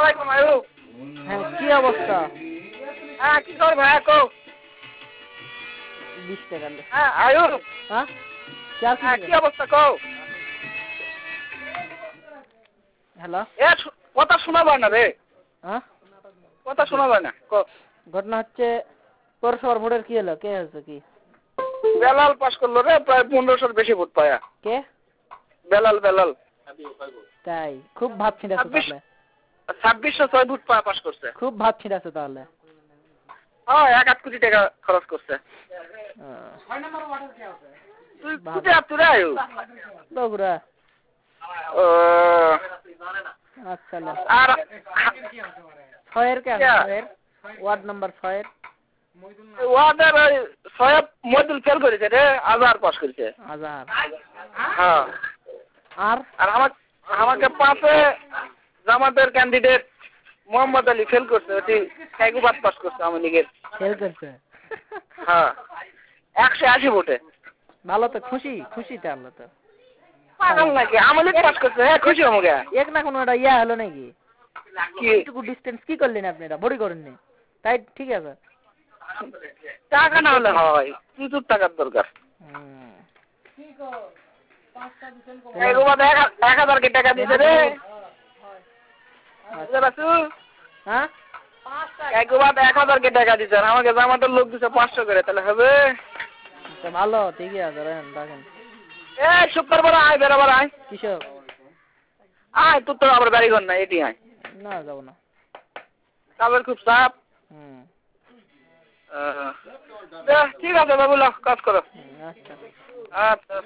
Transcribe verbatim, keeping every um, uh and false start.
আলাইকুম আয়ুব। হ্যাঁ কি অবস্থা? হ্যাঁ কি খবর ভাইয়া কও? বিশ টাকা। হ্যাঁ আয়ুব। হ্যাঁ হ্যাঁ কি অবস্থা কও? হ্যালো। এ কথা শোনা যায় না রে। হ্যাঁ কথা শোনা যায় না। কও। ঘটনা হচ্ছে পৌরসভার ভোটের কি হলো? কে হয়েছে কি? বেলাল পাস করলো রে, প্রায় পনেরোশোর বেশি ভোট পায়া। কে? বেলাল বেলাল। তাই খুব ভাব ছিঁড়েছে তাহলে। ছাব্বিশশো ছয় ভোট পায়া পাস করছে। খুব ভাব ছিঁড়েছে তাহলে। হ্যাঁ এক আধ কোটি টাকা খরচ করছে। তুই কোথায় আছিস রে আয়ুব? বগুড়া। ও আচ্ছা আর ছয়ের কে ছয়ের ওয়ার্ড নাম্বার ছয়ের ওয়ার্ডের ওই সয়েব মইদুল ফেল করেছে রে, আজহার পাস করেছে। আজহার। হ্যাঁ আর আর আমার আমাকে পাশে জামাতের ক্যান্ডিডেট মোহাম্মদ আলী ফেল করছে, ওটি কাইগুবাদ পাস করছে আওয়ামী লীগের। ফেল করছে। হ্যাঁ একশো আশি ভোটে। ভালো তো, খুশি খুশি তাহলে তো। পাগল নাকি, আওয়ামী লীগ পাস করছে। হ্যাঁ খুশি আমাকে। এক না কোনো একটা ইয়া হলো নাকি? কি একটু ডিস্টেন্স কি করলেন আপনারা? বড়ি করেননি তাই ঠিক আছে। টাকা না হলে হয়, প্রচুর টাকার দরকার। কাইগুবাদ এক হাজার কি টাকা দিতে রে। হ্যাঁ কাইগুবাদ এক হাজার কি টাকা দিতে, আমাকে জামাতের লোক দিচ্ছে পাঁচশো করে, তাহলে হবে? ভালো ঠিকই আছে রাখেন। এ শুক্রবার আয়, বেরোবার আয়। কিসব আয়, তোর তো আবার গাড়ি ঘর নাই, এটি আয়। না যাবো না, কাজের খুব চাপ। হুম ঠিক আছে বাবুল, কাজ করো। আচ্ছা আচ্ছা।